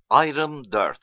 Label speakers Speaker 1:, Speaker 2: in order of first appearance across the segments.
Speaker 1: Ayrım 4.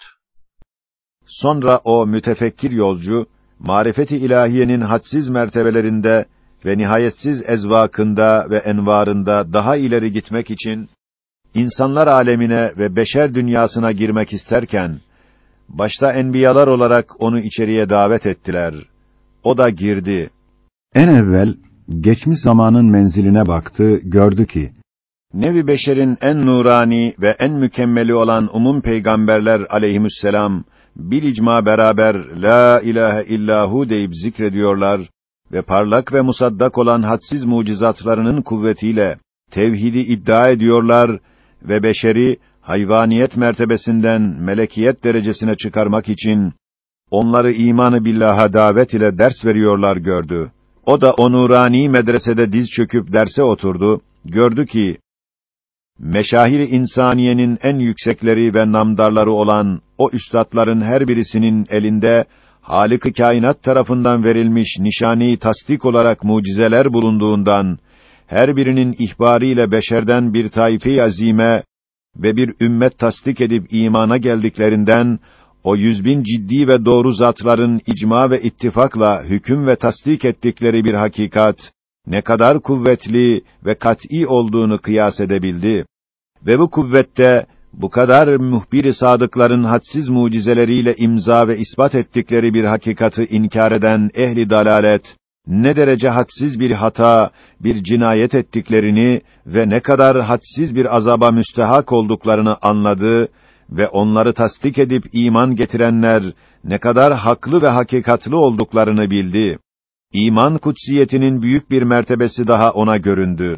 Speaker 2: Sonra o mütefekkir yolcu, marifet-i ilahiyenin hadsiz mertebelerinde ve nihayetsiz ezvakında ve envarında daha ileri gitmek için, insanlar alemine ve beşer dünyasına girmek isterken, başta enbiyalar olarak onu içeriye davet ettiler. O da girdi.
Speaker 3: En evvel, geçmiş zamanın menziline baktı, gördü ki,
Speaker 2: Nevi beşerin en nurani ve en mükemmeli olan umum peygamberler aleyhisselam bil icma beraber la ilahe illahu deyip zikrediyorlar ve parlak ve musaddak olan hadsiz mucizatlarının kuvvetiyle tevhidi iddia ediyorlar ve beşeri hayvaniyet mertebesinden melekiyet derecesine çıkarmak için onları imanı billaha davet ile ders veriyorlar gördü. O da o nurani medresede diz çöküp derse oturdu. Gördü ki meşahir-i insaniyenin en yüksekleri ve namdarları olan o üstatların her birisinin elinde Hâlik-i Kainat tarafından verilmiş nişani tasdik olarak mucizeler bulunduğundan, her birinin ihbarıyla beşerden bir taife-i azime ve bir ümmet tasdik edip imana geldiklerinden, o 100.000 ciddi ve doğru zatların icma ve ittifakla hüküm ve tasdik ettikleri bir hakikat, ne kadar kuvvetli ve kat'î olduğunu kıyas edebildi. Ve bu kuvvette, bu kadar muhbir-i sadıkların hadsiz mucizeleriyle imza ve ispat ettikleri bir hakikati inkar eden ehli dalalet, ne derece hadsiz bir hata, bir cinayet ettiklerini ve ne kadar hadsiz bir azaba müstehak olduklarını anladı ve onları tasdik edip iman getirenler, ne kadar haklı ve hakikatlı olduklarını bildi. İman kutsiyetinin büyük bir mertebesi daha ona göründü.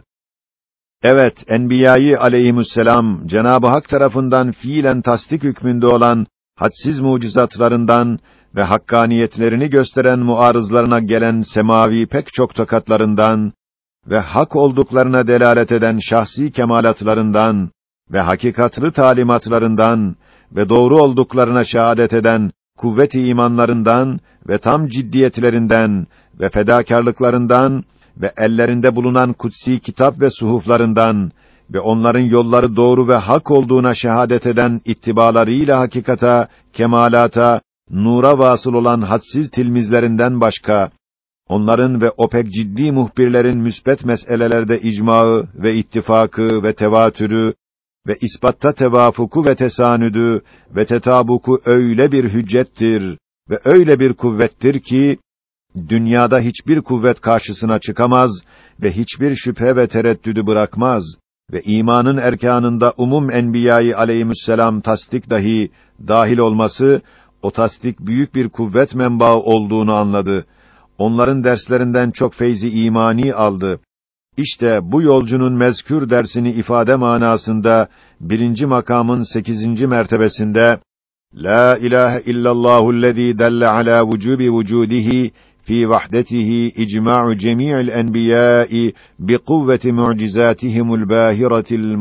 Speaker 2: Evet, Enbiya-i aleyhisselam, Cenab-ı Hak tarafından fiilen tasdik hükmünde olan hadsiz mucizatlarından ve hakkaniyetlerini gösteren muarızlarına gelen semavi pek çok tokatlarından ve hak olduklarına delalet eden şahsi kemalatlarından ve hakikatlı talimatlarından ve doğru olduklarına şehadet eden kuvvet-i imanlarından ve tam ciddiyetlerinden ve fedakârlıklarından ve ellerinde bulunan kutsi kitap ve suhuflarından ve onların yolları doğru ve hak olduğuna şehadet eden ittibalarıyla hakikata, kemalata, nura vasıl olan hadsiz tilmizlerinden başka, onların ve o pek ciddi muhbirlerin müsbet meselelerde icmaı ve ittifakı ve tevatürü ve ispatta tevafuku ve tesanüdü ve tetabuku öyle bir hüccettir ve öyle bir kuvvettir ki, dünyada hiçbir kuvvet karşısına çıkamaz ve hiçbir şüphe ve tereddüdü bırakmaz ve imanın erkanında umum enbiya-i aleyhisselam tasdik dahi dahil olması, o tasdik büyük bir kuvvet menbaı olduğunu anladı. Onların derslerinden çok feyzi imani aldı. İşte bu yolcunun mezkür dersini ifade manasında 1. makamın 8. mertebesinde La ilahe illallahu'llezî delle alâ vücûbi vücûdihi fi vahdetihi icma'u cemî'il enbiyâ'i bi kuvveti mu'cizâtihimul bâhiretil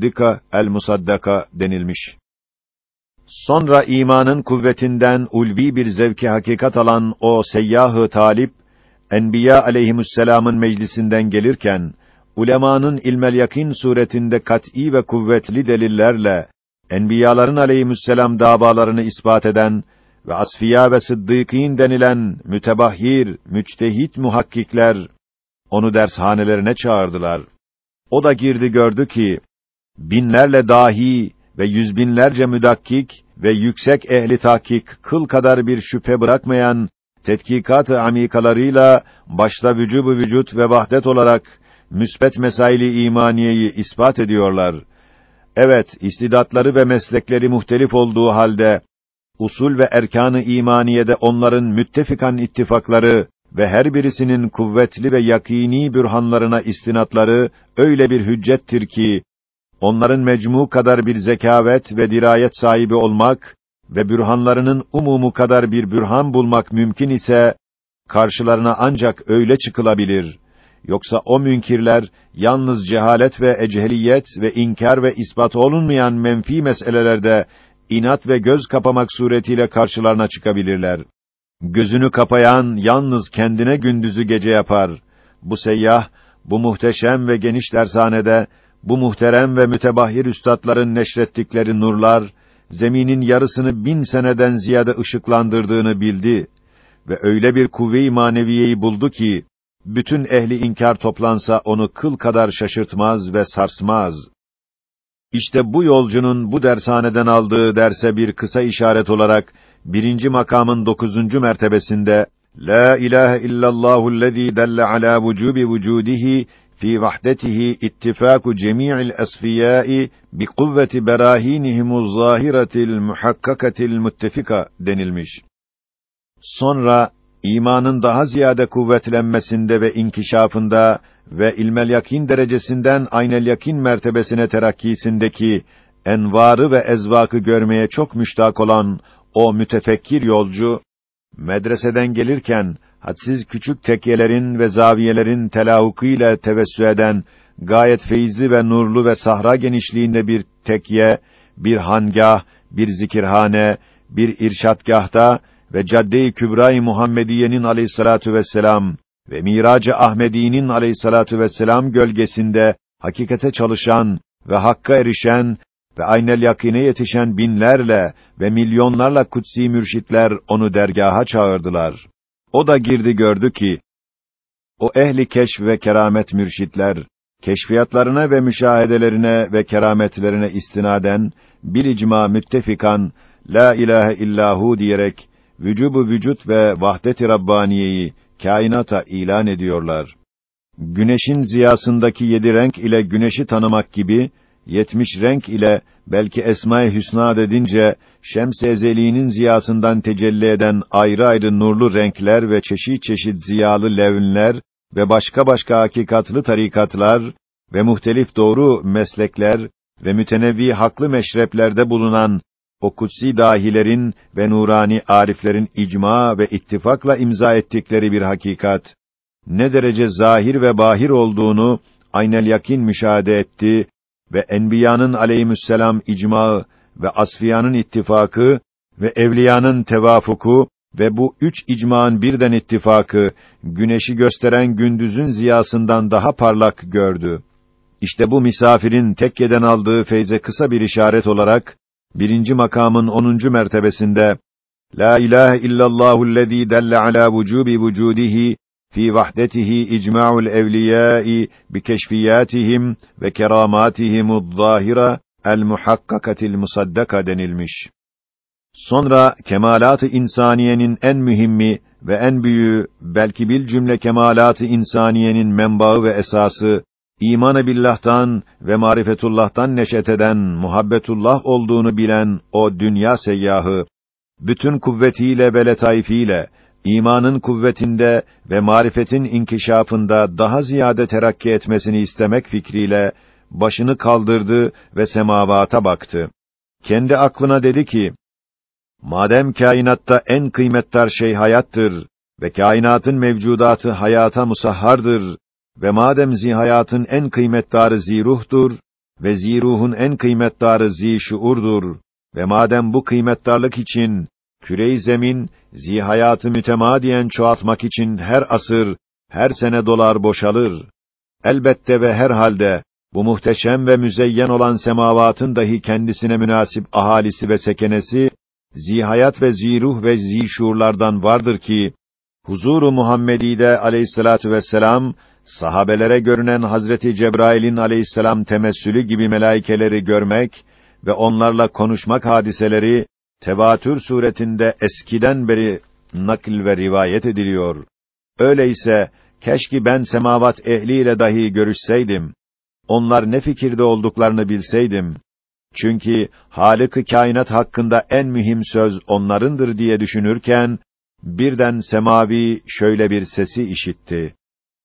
Speaker 2: musaddaka denilmiş. Sonra imanın kuvvetinden ulvi bir zevki hakikat alan o seyyah-ı talip, Enbiya aleyhisselam'ın meclisinden gelirken, ulemanın ilmel yakîn suretinde kat'î ve kuvvetli delillerle, enbiyaların aleyhisselam davalarını ispat eden ve asfiya ve sıddıkîn denilen mütebahhir, müçtehit muhakkikler, onu dershanelerine çağırdılar. O da girdi gördü ki, binlerle dahi ve yüzbinlerce müdakkik ve yüksek ehli tahkik kıl kadar bir şüphe bırakmayan tetkikat-ı amikalarıyla başta vücub-u vücut ve vahdet olarak müsbet mesail-i imaniyeyi ispat ediyorlar. Evet, istidatları ve meslekleri muhtelif olduğu halde usul ve erkan-ı imaniyede onların müttefikan ittifakları ve her birisinin kuvvetli ve yakîni bürhanlarına istinatları öyle bir hüccettir ki onların mecmu kadar bir zekavet ve dirayet sahibi olmak ve bürhanlarının umumu kadar bir bürhan bulmak mümkün ise, karşılarına ancak öyle çıkılabilir. Yoksa o münkirler, yalnız cehalet ve echeliyet ve inkar ve ispat olunmayan menfi meselelerde, inat ve göz kapamak suretiyle karşılarına çıkabilirler. Gözünü kapayan, yalnız kendine gündüzü gece yapar. Bu seyyah, bu muhteşem ve geniş dershanede, bu muhterem ve mütebahhir üstadların neşrettikleri nurlar zeminin yarısını 1000 seneden ziyade ışıklandırdığını bildi ve öyle bir kuvve-i maneviyeyi buldu ki, bütün ehli inkar toplansa onu kıl kadar şaşırtmaz ve sarsmaz. İşte bu yolcunun bu dershaneden aldığı derse bir kısa işaret olarak, 1. makamın 9. mertebesinde, La ilahe illallahu'llezî delle alâ vücûbi vücûdihi fî vahdetihi ittifâku cemî'il esfiyâi bi kuvveti berâhînihimuz zâhiretil muhakkakatil muttefika denilmiş. Sonra imanın daha ziyade kuvvetlenmesinde ve inkişafında ve ilmel yakîn derecesinden aynel yakîn mertebesine terakkisindeki envarı ve ezvakı görmeye çok müştak olan o mütefekkir yolcu, medreseden gelirken hadsiz küçük tekkelerin ve zaviyelerin telahukuyla tevessü eden gayet feyizli ve nurlu ve sahra genişliğinde bir tekye, bir hangâh, bir zikirhane, bir irşadgâhta ve Cadde-i Kübra-i Muhammediye'nin aleyhissalatu vesselam ve Mirac-ı Ahmedi'nin aleyhissalatu vesselam gölgesinde hakikate çalışan ve hakka erişen ve aynel yakine yetişen binlerle ve milyonlarla kutsi mürşitler onu dergaha çağırdılar. O da girdi gördü ki, o ehli keşf ve keramet mürşitler, keşfiyatlarına ve müşahedelerine ve kerametlerine istinaden, bir icma müttefikan, la ilahe illahu diyerek, vücubu vücut ve vahdet-i Rabbaniye'yi kainata ilan ediyorlar. Güneşin ziyasındaki 7 renk ile güneşi tanımak gibi, 70 renk ile belki Esma-i Hüsna dedince, Şems-i Ezeli'nin ziyasından tecelli eden ayrı ayrı nurlu renkler ve çeşit çeşit ziyalı levnler ve başka başka hakikatlı tarikatlar ve muhtelif doğru meslekler ve mütenevvi haklı meşreplerde bulunan o kutsi dahilerin ve nurani ariflerin icma ve ittifakla imza ettikleri bir hakikat, ne derece zahir ve bahir olduğunu aynel yakîn müşahede etti ve enbiyanın aleyhisselam icmaı ve asfiyanın ittifakı ve evliyanın tevafuku ve bu 3 icmağın birden ittifakı, güneşi gösteren gündüzün ziyasından daha parlak gördü. İşte bu misafirin tekkeden aldığı feyze kısa bir işaret olarak, 1. makamın 10. mertebesinde, La ilahe illallahu'llezî delle alâ vücûbi vücûdihi fî vahdetihi icma'ul evliyâi bi keşfiyâtihim ve kerâmâtihimud-zâhira el-muhakkakatil musaddaka denilmiş. Sonra kemâlât-ı insaniyenin en mühimmi ve en büyüğü, belki bil cümle kemâlât-ı insaniyenin menbaı ve esası, İman-ı billah'tan ve marifetullah'tan neşet eden muhabbetullah olduğunu bilen o dünya seyyahı, bütün kuvvetiyle ve letaifiyle, imanın kuvvetinde ve marifetin inkişafında daha ziyade terakki etmesini istemek fikriyle, başını kaldırdı ve semavata baktı. Kendi aklına dedi ki, madem kainatta en kıymetdar şey hayattır ve kainatın mevcudatı hayata musahhardır ve madem zihayatın en kıymetdarı ziruhtur ve ziruhun en kıymetdarı zişuurdur ve madem bu kıymetdarlık için küre-i zemin zihayatı mütemadiyen çoğaltmak için her asır, her sene dolar boşalır. Elbette ve herhalde bu muhteşem ve müzeyyen olan semavatın dahi kendisine münasip ahalisi ve sekenesi zihayat ve ziruh ve zişuurlardan vardır ki huzur-u Muhammedi'de aleyhissalatu vesselam sahabelere görünen Hazreti Cebrail'in aleyhisselam temessülü gibi melaikeleri görmek ve onlarla konuşmak hadiseleri tevatür suretinde eskiden beri nakil ve rivayet ediliyor. Öyleyse keşke ben semavat ehliyle dahi görüşseydim. Onlar ne fikirde olduklarını bilseydim. Çünkü Hâlık-ı Kainat hakkında en mühim söz onlarındır diye düşünürken birden semavi şöyle bir sesi işitti.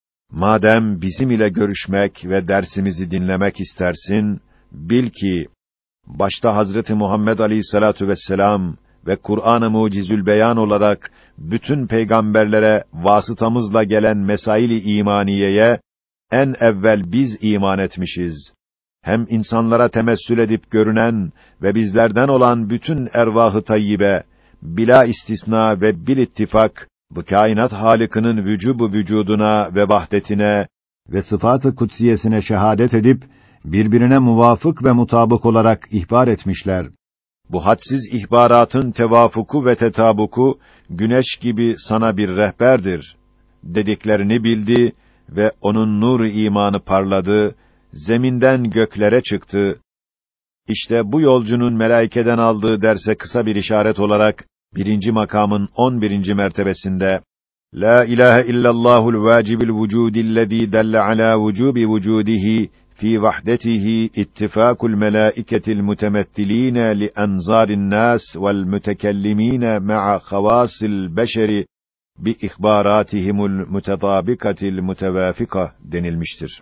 Speaker 2: Madem bizim ile görüşmek ve dersimizi dinlemek istersin, bil ki başta Hazreti Muhammed Aleyhissalatu vesselam ve Kur'an-ı Mucizül Beyan olarak bütün peygamberlere vasıtamızla gelen mesail-i imaniyeye en evvel biz iman etmişiz. Hem insanlara temessül edip görünen ve bizlerden olan bütün ervah-ı tayyibe bila istisna ve bil ittifak bu kainat Hâlık'ının vücubu vücuduna ve vahdetine
Speaker 3: ve sıfat-ı kutsiyesine şehadet edip birbirine muvafık ve mutabık olarak ihbar etmişler.
Speaker 2: bu hadsiz ihbaratın tevafuku ve tetabuku, güneş gibi sana bir rehberdir, dediklerini bildi ve onun nur-u imanı parladı, zeminden göklere çıktı. İşte bu yolcunun melaikeden aldığı derse kısa bir işaret olarak, 1. makamın 11. mertebesinde, La ilahe illallahul vacibil vücudillezî delle alâ vücûbi vücûdihi fî vahdetihi ittifâkul melâiketil mutemethilîne li enzârin nâs vel mütekellimîne ma'a havâsil beşeri bi ihbârâtihimul mutetâbikatil mutevâfika denilmiştir.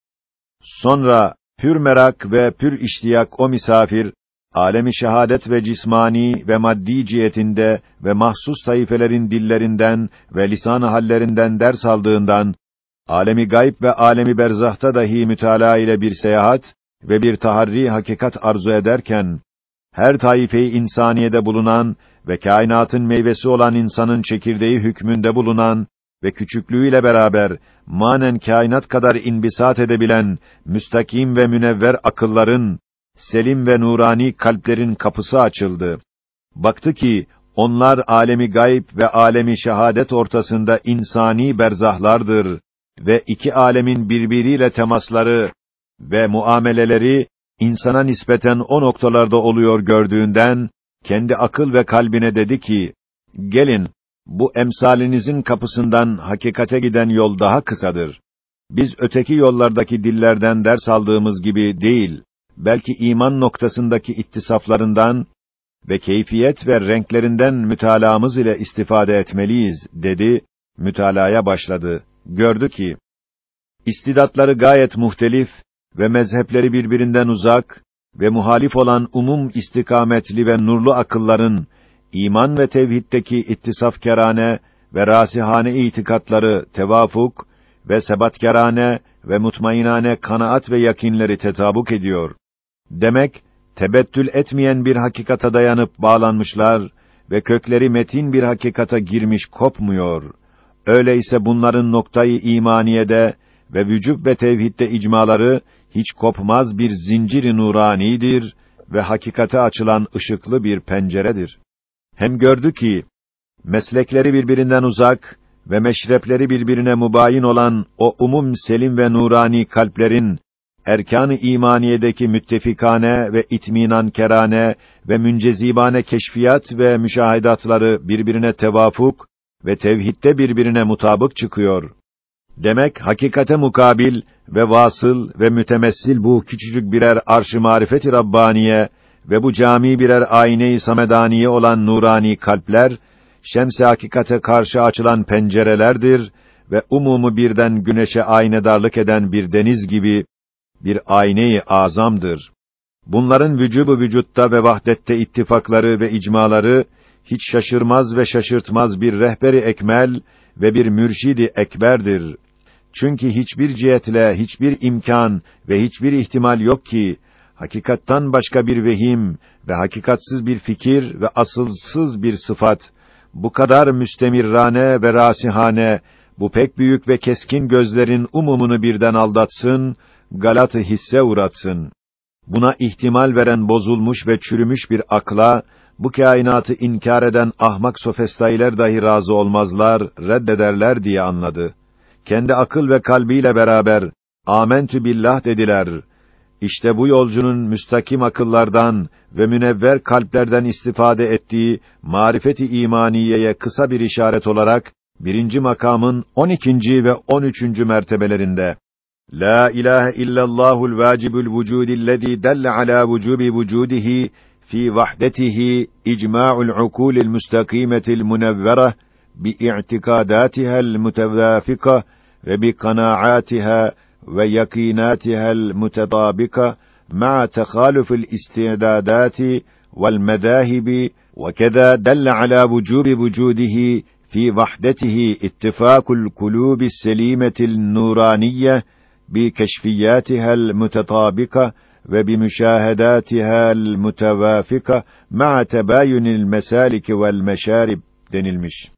Speaker 2: Sonra pür merak ve pür iştiyak o misafir, alemi şehadet ve cismani ve maddi cihetinde ve mahsus taifelerin dillerinden ve lisan-ı hallerinden ders aldığından, alemi gayb ve alemi berzahta dahi mütalaa ile bir seyahat ve bir taharri hakikat arzu ederken, her taife-i insaniyede bulunan ve kainatın meyvesi olan insanın çekirdeği hükmünde bulunan ve küçüklüğüyle beraber manen kainat kadar inbisat edebilen müstakim ve münevver akılların, selim ve nurani kalplerin kapısı açıldı. Baktı ki onlar alemi gayb ve alemi şehadet ortasında insani berzahlardır ve iki alemin birbiriyle temasları ve muameleleri insana nispeten o noktalarda oluyor gördüğünden kendi akıl ve kalbine dedi ki: "Gelin, bu emsalinizin kapısından hakikate giden yol daha kısadır. Biz öteki yollardaki dillerden ders aldığımız gibi değil, belki iman noktasındaki ittisaflarından ve keyfiyet ve renklerinden mütalaamız ile istifade etmeliyiz," dedi, mütalaya başladı. Gördü ki, istidatları gayet muhtelif ve mezhepleri birbirinden uzak ve muhalif olan umum istikametli ve nurlu akılların, iman ve tevhiddeki ittisafkârane ve râsihâne itikatları tevafuk ve sebatkârane ve mutmainane kanaat ve yakinleri tetabuk ediyor. Demek, tebettül etmeyen bir hakikata dayanıp bağlanmışlar ve kökleri metin bir hakikata girmiş kopmuyor. Öyleyse bunların noktayı imaniyede ve vücub ve tevhidde icmaları hiç kopmaz bir zincir-i nuranidir ve hakikate açılan ışıklı bir penceredir. Hem gördü ki, meslekleri birbirinden uzak ve meşrepleri birbirine mubayin olan o umum selim ve nurani kalplerin, erkan-ı imaniyedeki müttefikane ve itminankerane ve müncezibane keşfiyat ve müşahedatları birbirine tevafuk ve tevhidde birbirine mutabık çıkıyor. Demek, hakikate mukabil ve vasıl ve mütemessil bu küçücük birer arş-ı marifet-i Rabbaniye ve bu cami birer ayne-i samedaniye olan nurani kalpler, şems-i hakikate karşı açılan pencerelerdir ve umumu birden güneşe aynedarlık eden bir deniz gibi bir ayne-i azamdır. Bunların vücubu vücutta ve vahdette ittifakları ve icmaları hiç şaşırmaz ve şaşırtmaz bir rehber-i ekmel ve bir mürşid-i ekberdir. Çünkü hiçbir cihetle hiçbir imkan ve hiçbir ihtimal yok ki hakikattan başka bir vehim ve hakikatsız bir fikir ve asılsız bir sıfat bu kadar müstemirrane ve rasihane bu pek büyük ve keskin gözlerin umumunu birden aldatsın, galat-ı hisse uğratsın. Buna ihtimal veren bozulmuş ve çürümüş bir akla bu kainatı inkar eden ahmak sofistailer dahi razı olmazlar, reddederler diye anladı. Kendi akıl ve kalbiyle beraber âmentü billah dediler. İşte bu yolcunun müstakim akıllardan ve münevver kalplerden istifade ettiği marifet-i imaniyeye kısa bir işaret olarak 1. makamın 12. ve 13. mertebelerinde La ilahe illallahul vacibul vücudillezî delle alâ vücûbi vücûdihi fî vahdetihi icma'ul ukûlil müstakîmetil munevvere bi'i'tikâdâtiha'l mutevâfika ve bi kanâ'âtiha ve yakînâtiha'l mutedâbika ma'a tehâlufil istidâdâti vel medâhibi ve kezâ delle alâ vücûbi vücûdihi fî vahdetihi ittifâkul kulûbis selîmetil nûraniyye bi keşfiyâtiha'l mutetabika ve bi müşahedâtiha'l mutevâfika ma'a tebâyünil mesâlik vel meşârib denilmiş.